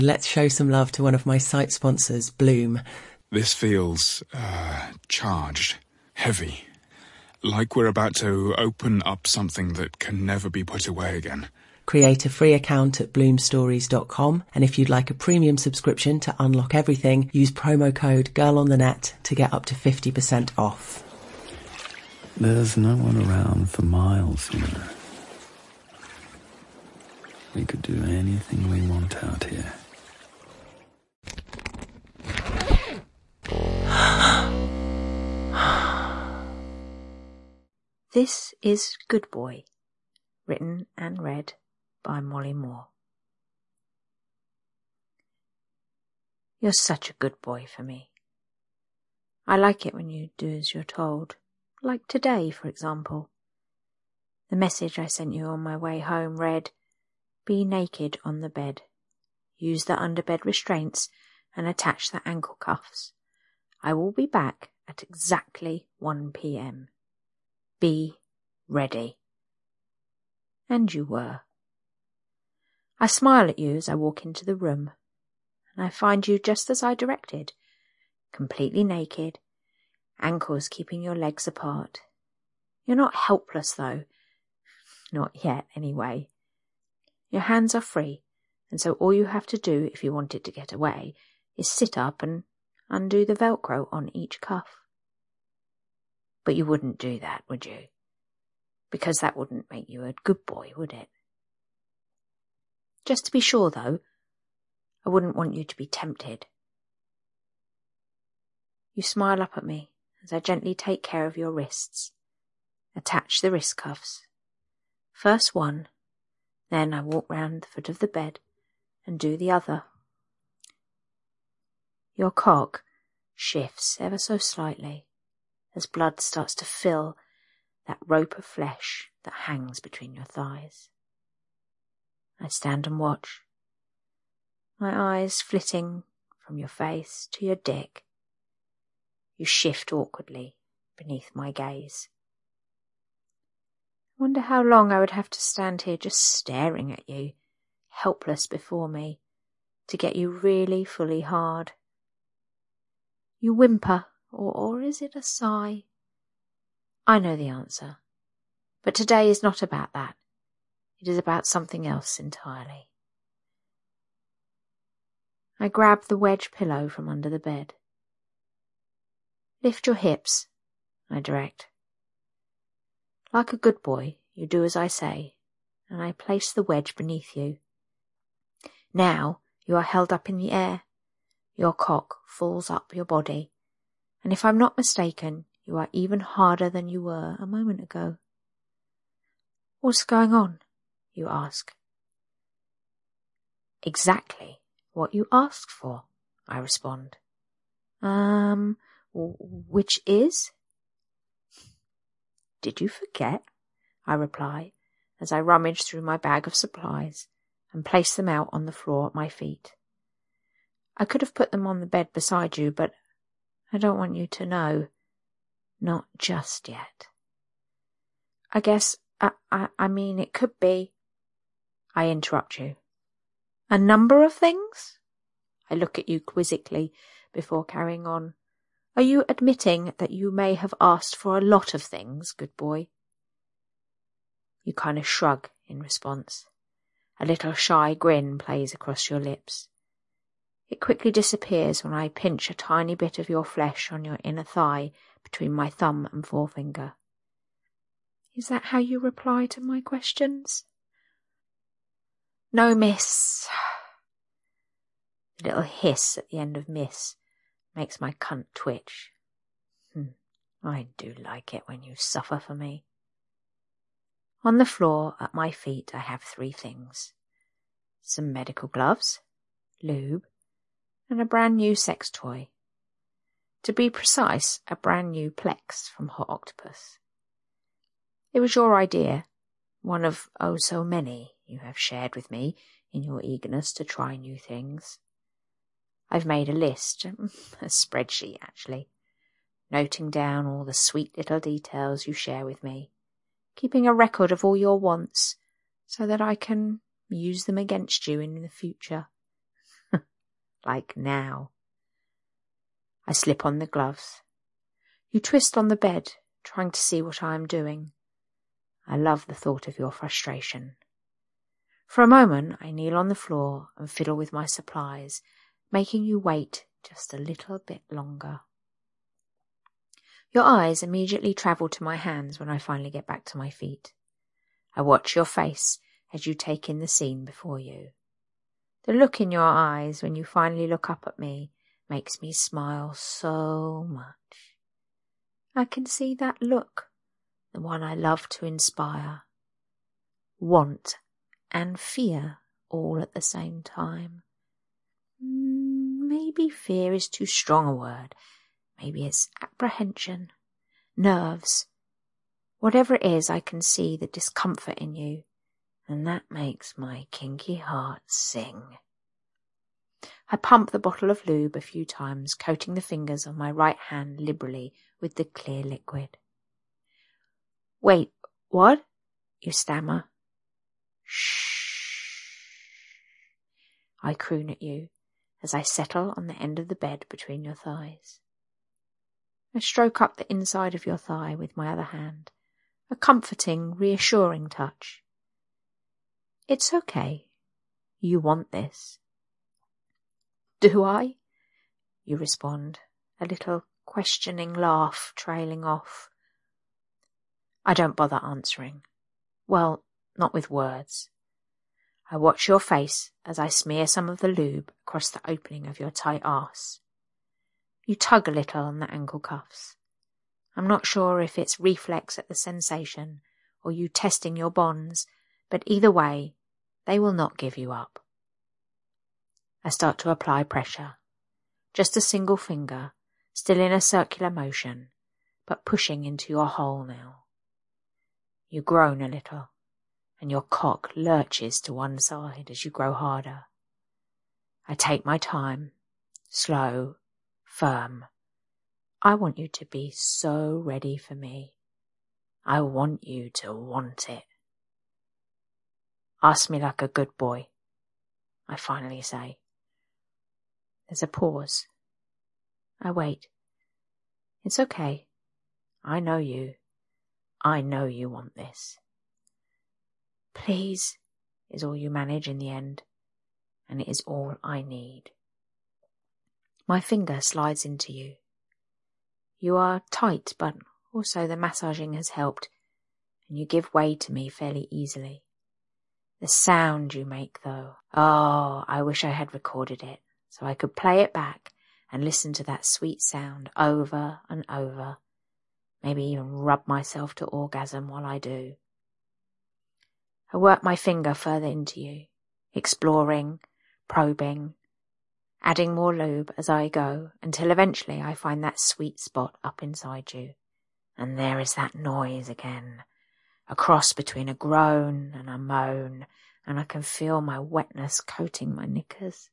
Let's show some love to one of my site sponsors, Bloom. This feels charged, heavy, like we're about to open up something that can never be put away again. Create a free account at bloomstories.com, and if you'd like a premium subscription to unlock everything, use promo code GIRLONTHENET to get up to 50% off. There's no one around for miles, you know. We could do anything we want out here. This is Good Boy, written and read by Molly Moore. You're such a good boy for me. I like it when you do as you're told, like today, for example. The message I sent you on my way home read, "Be naked on the bed. Use the underbed restraints and attach the ankle cuffs. I will be back at exactly 1 p.m. Be ready." And you were. I smile at you as I walk into the room, and I find you just as I directed, completely naked, ankles keeping your legs apart. You're not helpless, though. Not yet, anyway. Your hands are free, and so all you have to do if you wanted to get away is sit up and undo the Velcro on each cuff. But you wouldn't do that, would you? Because that wouldn't make you a good boy, would it? Just to be sure, though, I wouldn't want you to be tempted. You smile up at me as I gently take care of your wrists. Attach the wrist cuffs. First one, then I walk round the foot of the bed and do the other. Your cock shifts ever so slightly as blood starts to fill that rope of flesh that hangs between your thighs. I stand and watch, my eyes flitting from your face to your dick. You shift awkwardly beneath my gaze. I wonder how long I would have to stand here just staring at you, helpless before me, to get you really fully hard. You whimper, or is it a sigh? I know the answer, but today is not about that. It is about something else entirely. I grab the wedge pillow from under the bed. Lift your hips, I direct. Like a good boy, you do as I say, and I place the wedge beneath you. Now you are held up in the air. Your cock falls up your body, and if I'm not mistaken, you are even harder than you were a moment ago. What's going on? You ask. Exactly what you asked for, I respond. Which is? Did you forget? I reply, as I rummage through my bag of supplies and place them out on the floor at my feet. I could have put them on the bed beside you, but I don't want you to know. Not just yet. I guess, I mean, it could be. I interrupt you. A number of things? I look at you quizzically before carrying on. Are you admitting that you may have asked for a lot of things, good boy? You kind of shrug in response. A little shy grin plays across your lips. It quickly disappears when I pinch a tiny bit of your flesh on your inner thigh between my thumb and forefinger. Is that how you reply to my questions? No, miss. The little hiss at the end of miss makes my cunt twitch. I do like it when you suffer for me. On the floor at my feet I have 3 things. Some medical gloves, lube, and a brand new sex toy. To be precise, a brand new Plex from Hot Octopuss. It was your idea, one of oh so many you have shared with me in your eagerness to try new things. I've made a list, a spreadsheet actually, noting down all the sweet little details you share with me, keeping a record of all your wants so that I can use them against you in the future. like now. I slip on the gloves. You twist on the bed, trying to see what I am doing. I love the thought of your frustration. For a moment, I kneel on the floor and fiddle with my supplies, making you wait just a little bit longer. Your eyes immediately travel to my hands when I finally get back to my feet. I watch your face as you take in the scene before you. The look in your eyes when you finally look up at me makes me smile so much. I can see that look, the one I love to inspire. Want and fear all at the same time. Maybe fear is too strong a word. Maybe it's apprehension, nerves. Whatever it is, I can see the discomfort in you, and that makes my kinky heart sing. I pump the bottle of lube a few times, coating the fingers on my right hand liberally with the clear liquid. Wait, what? You stammer. Shh. I croon at you as I settle on the end of the bed between your thighs. I stroke up the inside of your thigh with my other hand, a comforting, reassuring touch. It's okay. You want this. Do I? You respond, a little questioning laugh trailing off. I don't bother answering. Well, not with words. I watch your face as I smear some of the lube across the opening of your tight arse. You tug a little on the ankle cuffs. I'm not sure if it's reflex at the sensation or you testing your bonds, but either way, they will not give you up. I start to apply pressure. Just a single finger, still in a circular motion, but pushing into your hole now. You groan a little, and your cock lurches to one side as you grow harder. I take my time, slow, firm. I want you to be so ready for me. I want you to want it. Ask me like a good boy, I finally say. There's a pause. I wait. It's okay. I know you. I know you want this. Please is all you manage in the end, and it is all I need. My finger slides into you. You are tight, but also the massaging has helped, and you give way to me fairly easily. The sound you make, though. Oh, I wish I had recorded it, so I could play it back and listen to that sweet sound over and over, maybe even rub myself to orgasm while I do. I work my finger further into you, exploring, probing, adding more lube as I go, until eventually I find that sweet spot up inside you. And there is that noise again, a cross between a groan and a moan, and I can feel my wetness coating my knickers.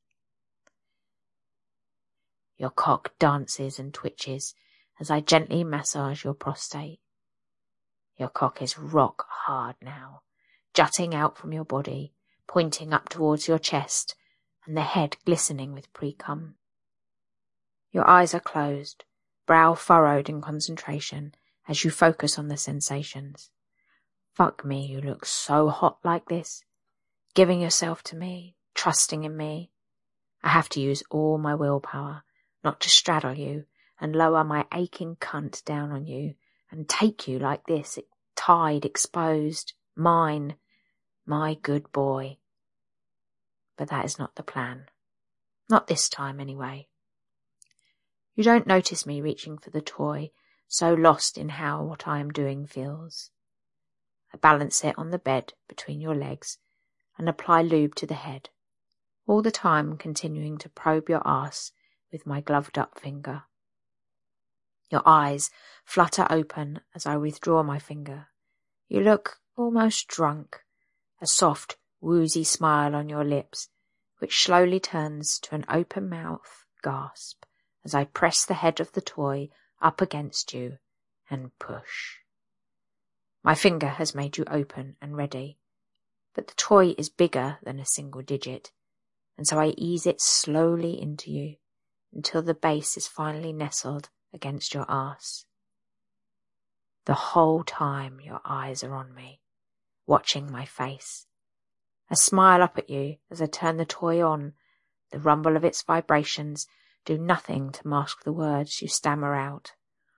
Your cock dances and twitches as I gently massage your prostate. Your cock is rock hard now, jutting out from your body, pointing up towards your chest, and the head glistening with pre-cum. Your eyes are closed, brow furrowed in concentration as you focus on the sensations. Fuck me, you look so hot like this, giving yourself to me, trusting in me. I have to use all my willpower not to straddle you and lower my aching cunt down on you and take you like this, tied, exposed, mine, my good boy. But that is not the plan. Not this time, anyway. You don't notice me reaching for the toy, so lost in how what I am doing feels. I balance it on the bed between your legs and apply lube to the head, all the time continuing to probe your arse with my gloved-up finger. Your eyes flutter open as I withdraw my finger. You look almost drunk, a soft, woozy smile on your lips, which slowly turns to an open mouth gasp as I press the head of the toy up against you and push. My finger has made you open and ready, but the toy is bigger than a single digit, and so I ease it slowly into you until the base is finally nestled against your arse. The whole time your eyes are on me, watching my face. I smile up at you as I turn the toy on. The rumble of its vibrations do nothing to mask the words you stammer out.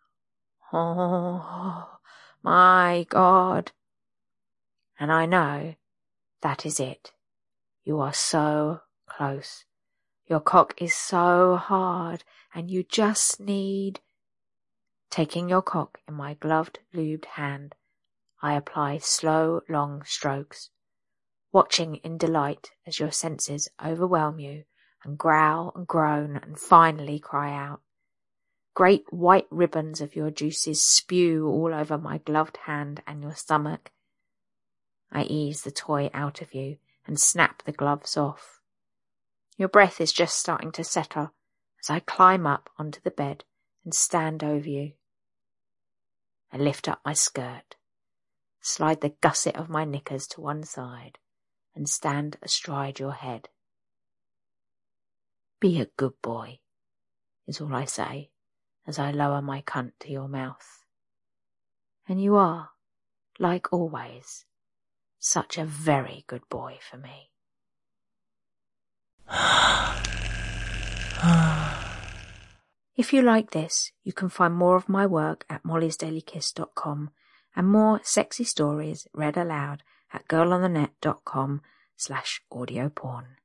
Oh, my God. And I know that is it. You are so close. Your cock is so hard, and you just need... Taking your cock in my gloved, lubed hand, I apply slow, long strokes, watching in delight as your senses overwhelm you and growl and groan and finally cry out. Great white ribbons of your juices spew all over my gloved hand and your stomach. I ease the toy out of you and snap the gloves off. Your breath is just starting to settle as I climb up onto the bed and stand over you. I lift up my skirt, slide the gusset of my knickers to one side, and stand astride your head. Be a good boy, is all I say as I lower my cunt to your mouth. And you are, like always, such a very good boy for me. If you like this, you can find more of my work at mollysdailykiss.com and more sexy stories read aloud at girlonthenet.com/audioporn.